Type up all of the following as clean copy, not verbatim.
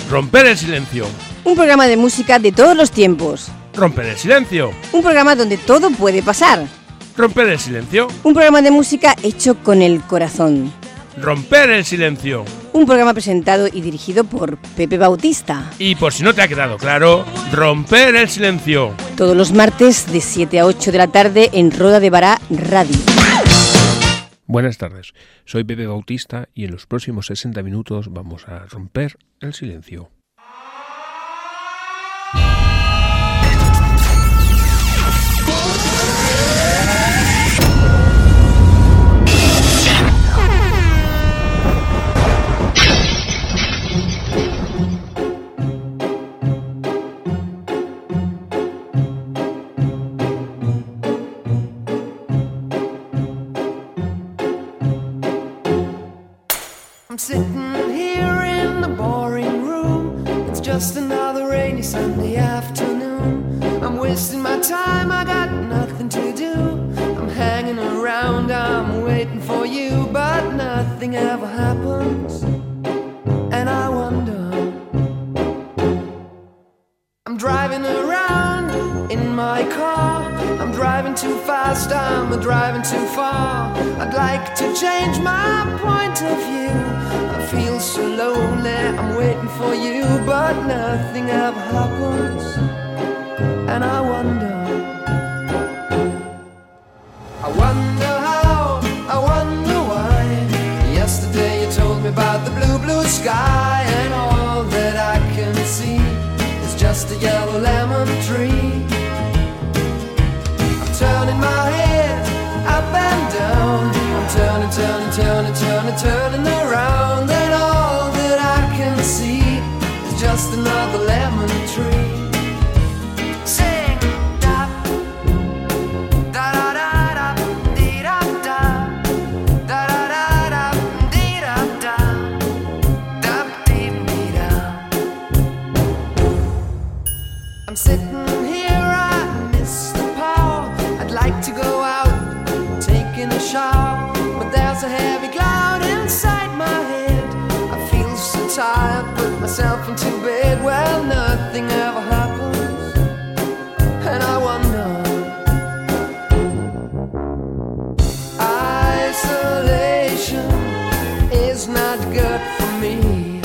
Romper el silencio. Un programa de música de todos los tiempos. Romper el silencio. Un programa donde todo puede pasar. Romper el silencio. Un programa de música hecho con el corazón. Romper el silencio. Un programa presentado y dirigido por Pepe Bautista. Y por si no te ha quedado claro, Romper el silencio. Todos los martes de 7 a 8 de la tarde en Roda de Bará Radio. Buenas tardes, soy Pepe Bautista y en los próximos 60 minutos vamos a romper el silencio. I'm sitting here in the boring room. It's just another rainy Sunday afternoon. I'm wasting my time, I got nothing to do. I'm hanging around, I'm waiting for you, but nothing ever happens. And I wonder, I'm driving around in my car. I'm driving too fast, I'm driving too far. I'd like to change my point of view. I feel so lonely, I'm waiting for you, but nothing ever happens. And I wonder how, I wonder why. Yesterday you told me about the blue, blue sky, and all that I can see is just a yellow lemon tree. I'm turning my head up and down. I'm turning, turning, turning, turning, turning around, and all that I can see is just another lemon tree. Sing da da da da da dee da da da da da da dee da da da dee dee da. I'm sitting here, I miss the power. I'd like to go out taking a shower, but there's a heavy cloud inside my head. I feel so tired, put myself into bed. Well, nothing ever happens, and I wonder. Isolation is not good for me.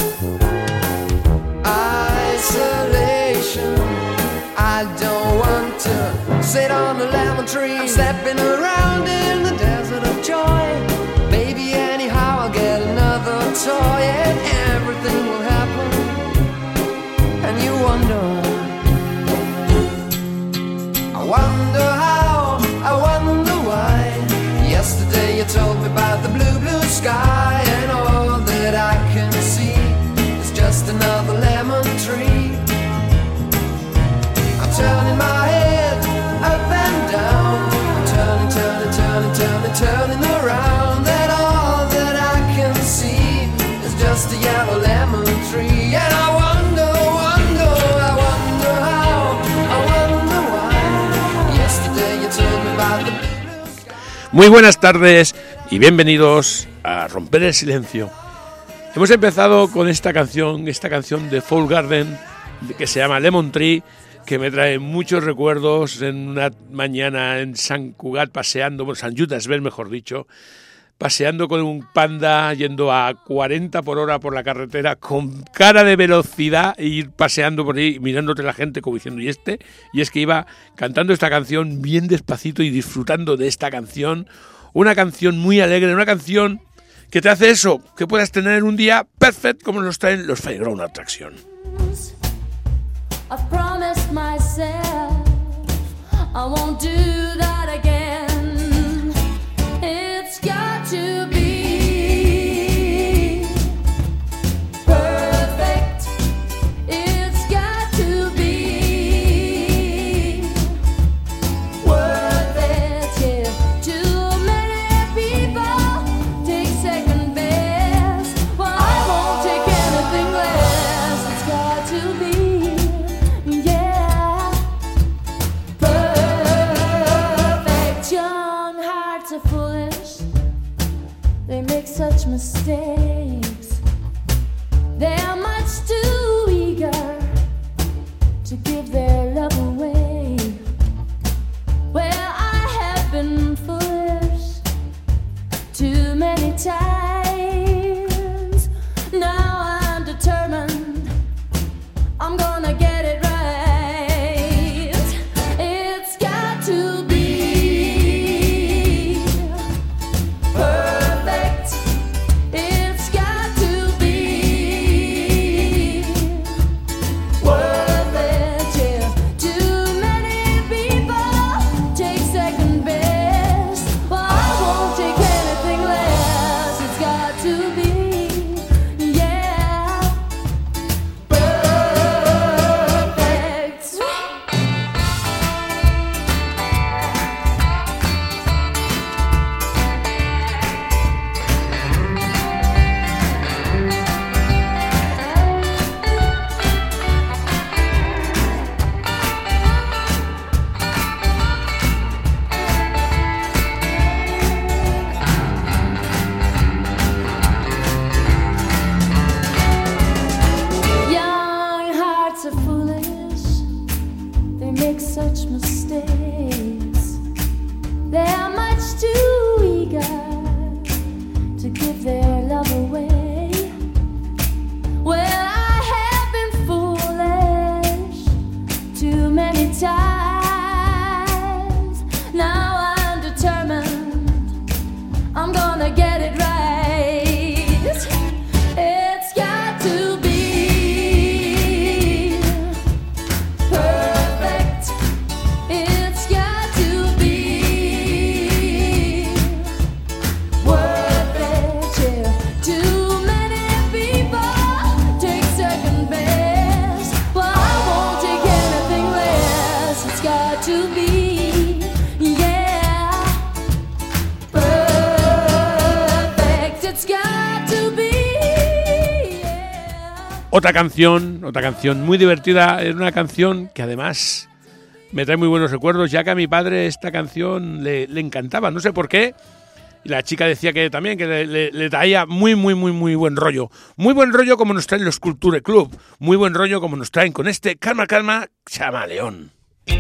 Isolation, I don't want to sit on a lemon tree. I'm stepping around in the desert of joy. Maybe anyhow I'll get another toy, and everything will happen. And you wonder, I wonder how, I wonder why. Yesterday you told me about the blue, blue sky, and all that I can see is just another lemon tree. I'm turning my head up and down. I'm turning, turning, turning, turning, turning around, and all that I can see is just a yellow lemon tree. And I wonder, wonder, I wonder how, I wonder why. Yesterday you told me about the blue, blue sky. Muy buenas tardes y bienvenidos a Romper el silencio. Hemos empezado con esta canción de Foul Garden que se llama Lemon Tree, que me trae muchos recuerdos en una mañana en Sant Cugat paseando, por Sant Jutasbel mejor dicho, paseando con un panda yendo a 40 por hora por la carretera con cara de velocidad e ir paseando por ahí mirándote la gente como diciendo ¿y este? Y es que iba cantando esta canción bien despacito y disfrutando de esta canción, una canción muy alegre, una canción que te hace eso, que puedas tener un día perfecto como nos traen los Fairground Attraction. I've promised myself I won't do that again. It's got to be perfect. It's got to be worth it. Yeah. Too many people take second best. Well, I won't take anything less. It's got to be, yeah, perfect. Otra canción muy divertida, es una canción que además me trae muy buenos recuerdos, ya que a mi padre esta canción le encantaba, no sé por qué, y la chica decía que también que le traía muy buen rollo. Muy buen rollo como nos traen los Culture Club, muy buen rollo como nos traen con este Calma, Calma, Chamaleón.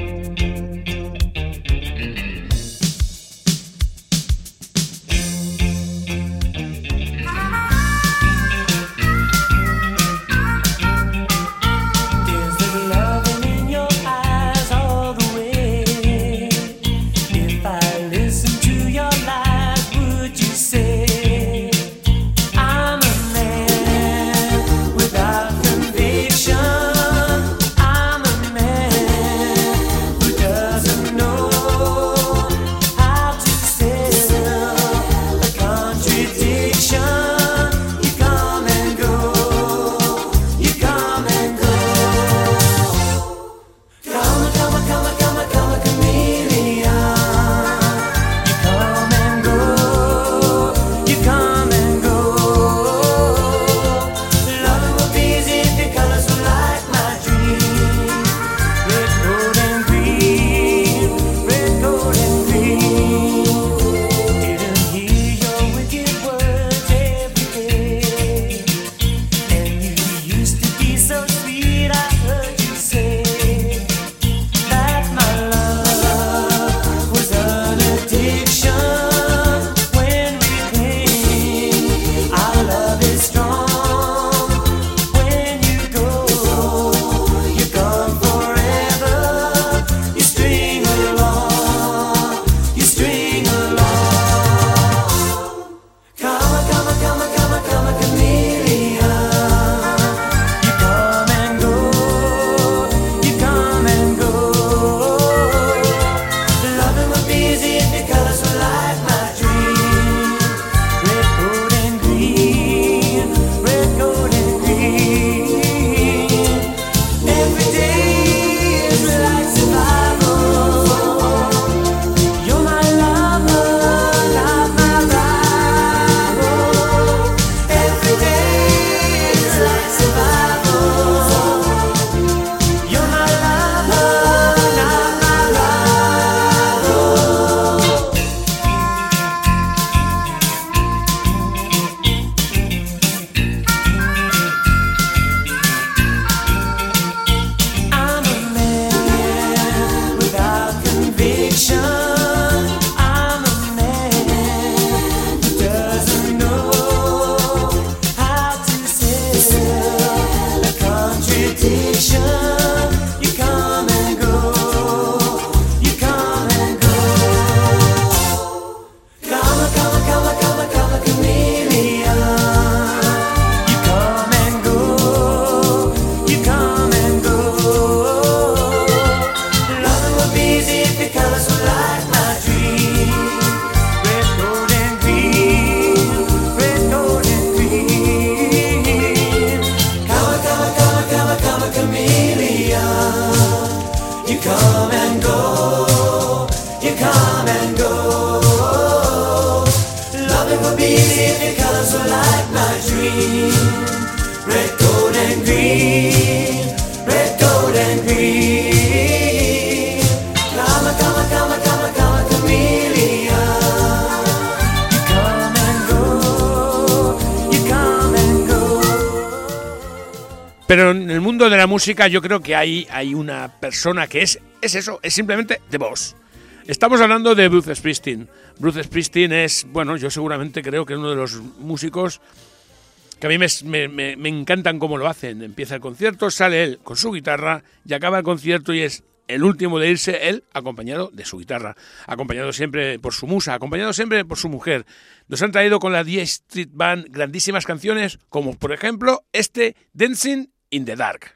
Pero en el mundo de la música yo creo que hay una persona que es eso, es simplemente The Boss. Estamos hablando de Bruce Springsteen. Bruce Springsteen es, bueno, yo seguramente creo que es uno de los músicos que a mí me encantan cómo lo hacen. Empieza el concierto, sale él con su guitarra y acaba el concierto y es el último de irse, él acompañado de su guitarra, acompañado siempre por su musa, acompañado siempre por su mujer. Nos han traído con la The Street Band grandísimas canciones como por ejemplo este Dancing in the Dark.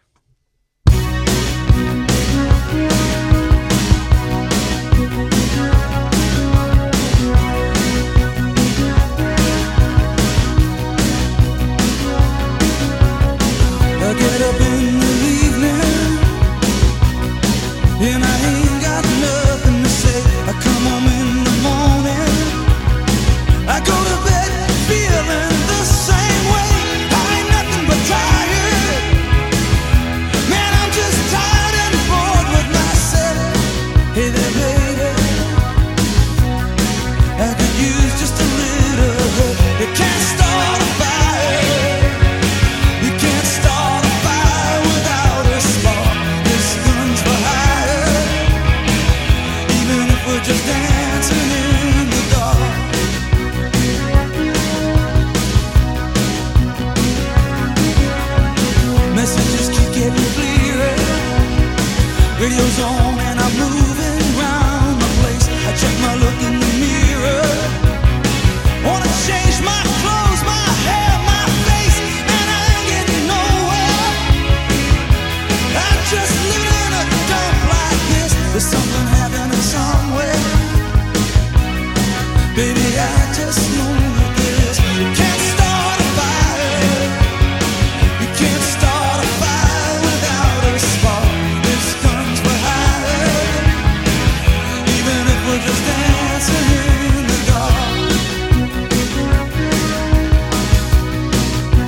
I get up in the evening and I ain't got nothing to say. I come home in the morning, I go to bed feeling the same way. I ain't nothing but tired.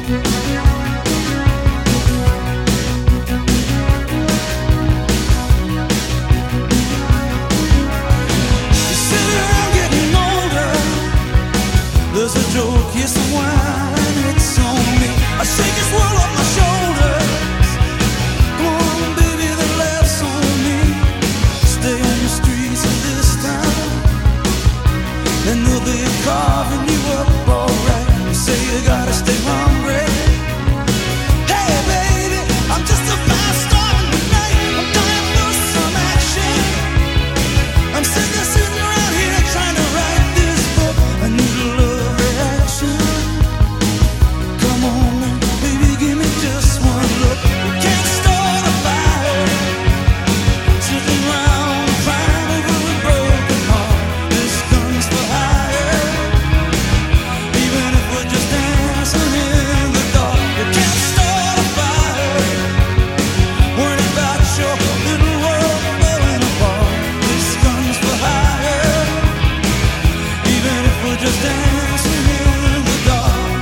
There's a joke, yes, a wine, it's on me. I shake this world off my shoulders. Come on, baby, the laughs on me. Stay on the streets of this town, and they'll be carving you up alright. You say you gotta stay hungry. Hey, baby, I'm just a fast star tonight. I'm dying for some action. I'm sick of sitting around here trying to write this book. I need a love reaction. Come on now, baby, give me just one look. We can't start a fire, sitting around crying over a broken heart. This gun's for hire, even if we're just dancing in the dark. We can't start a fire, worrying about your little world falling apart. This gun's for hire, even if we're just dancing in the dark.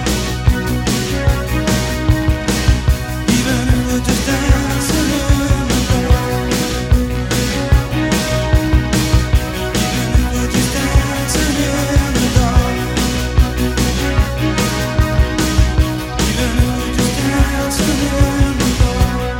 Even if we're just dancing in the dark. Even if we're just dancing in the dark. Even if we're just dancing in the dark.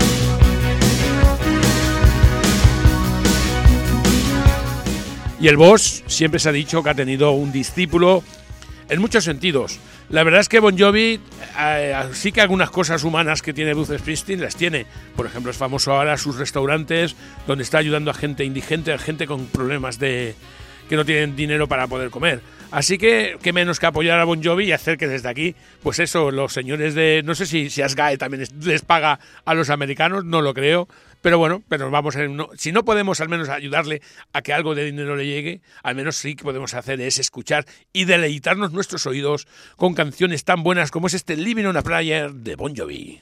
Y el Boss siempre se ha dicho que ha tenido un discípulo en muchos sentidos. La verdad es que Bon Jovi sí que algunas cosas humanas que tiene Bruce Springsteen las tiene. Por ejemplo, es famoso ahora sus restaurantes donde está ayudando a gente indigente, a gente con problemas que no tienen dinero para poder comer. Así que, qué menos que apoyar a Bon Jovi y hacer que desde aquí, pues eso, los señores de... No sé si Asgae también les paga a los americanos, no lo creo. Pero bueno, pero vamos si no podemos al menos ayudarle a que algo de dinero le llegue, al menos sí que podemos hacer es escuchar y deleitarnos nuestros oídos con canciones tan buenas como es este Living on a Prayer de Bon Jovi.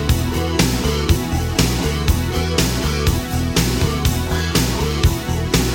Living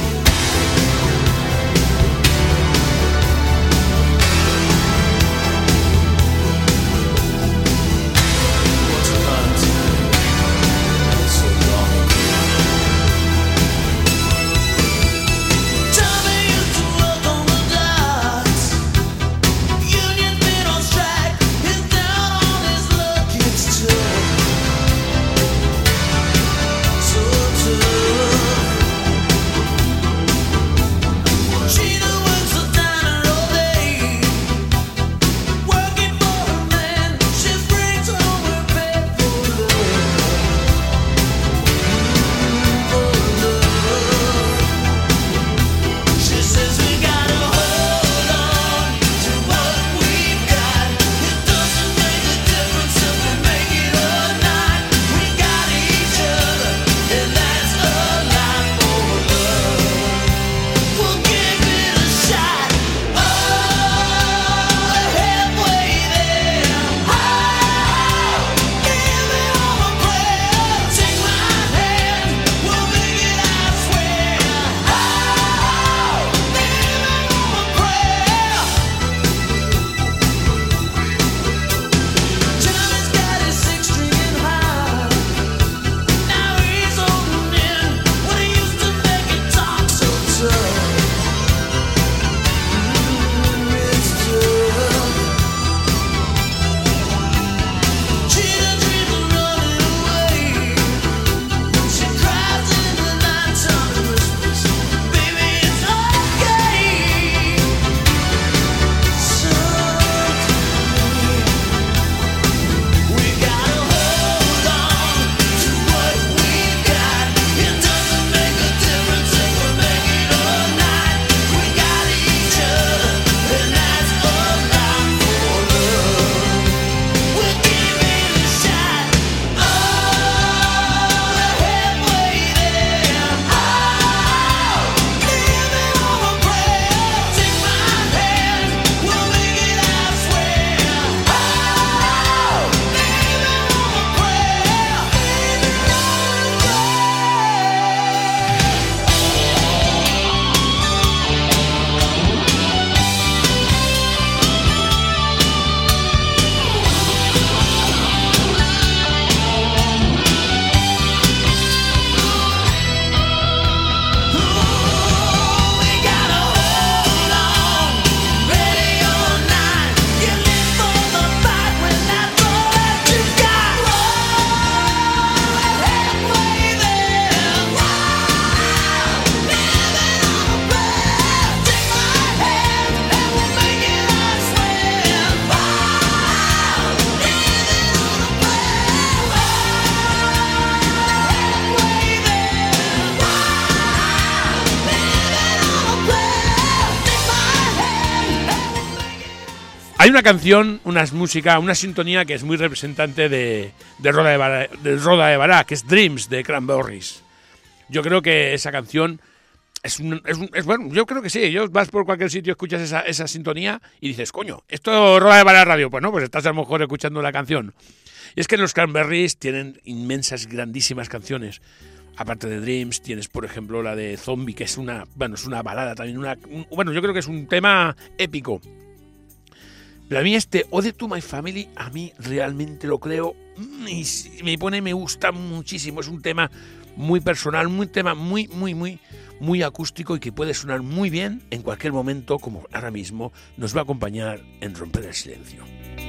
Hay una canción, una sintonía que es muy representante de Roda de Bará, que es Dreams de Cranberries. Yo creo que esa canción es bueno, yo creo que sí. Vas por cualquier sitio, escuchas esa sintonía y dices, coño, esto Roda de Bará Radio. Pues no, pues estás a lo mejor escuchando la canción. Y es que los Cranberries tienen inmensas, grandísimas canciones. Aparte de Dreams, tienes, por ejemplo, la de Zombie, que es una balada también. Yo creo que es un tema épico. Pero a mí Ode to My Family, a mí realmente lo creo y me gusta muchísimo. Es un tema muy personal, un tema muy acústico y que puede sonar muy bien en cualquier momento, como ahora mismo nos va a acompañar en Romper el Silencio.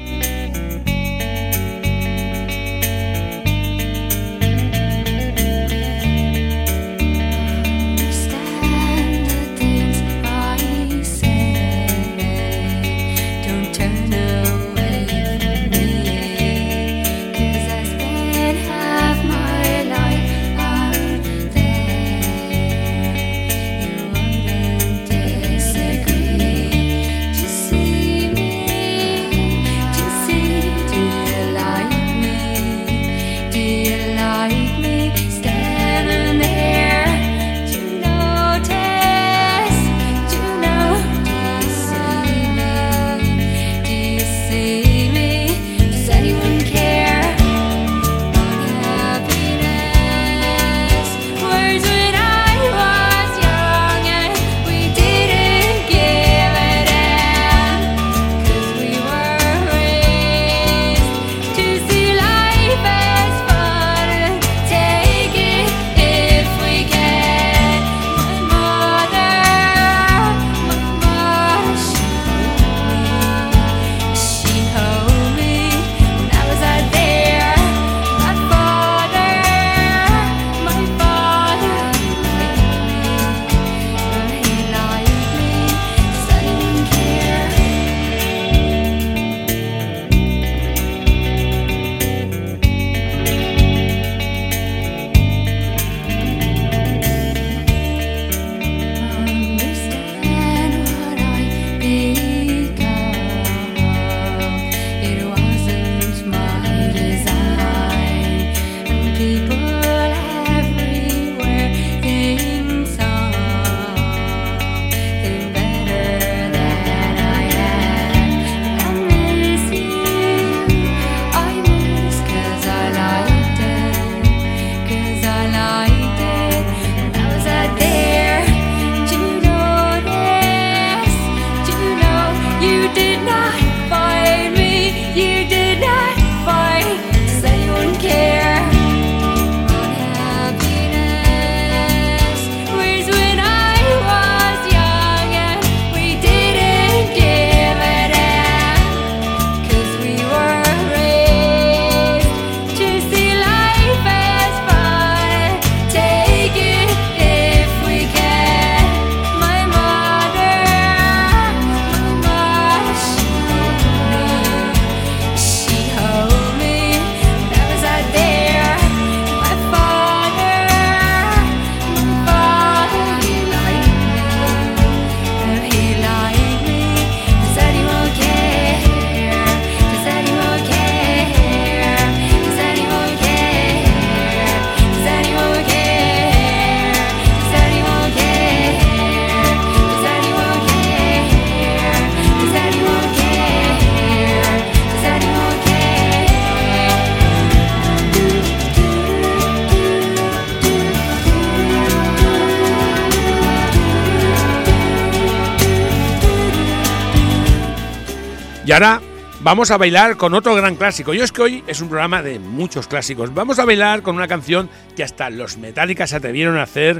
Y ahora vamos a bailar con otro gran clásico. Yo es que hoy es un programa de muchos clásicos. Vamos a bailar con una canción que hasta los Metallica se atrevieron a hacer,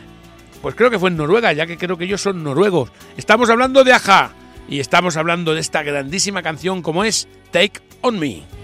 pues creo que fue en Noruega, ya que creo que ellos son noruegos. Estamos hablando de A-ha y estamos hablando de esta grandísima canción como es Take On Me.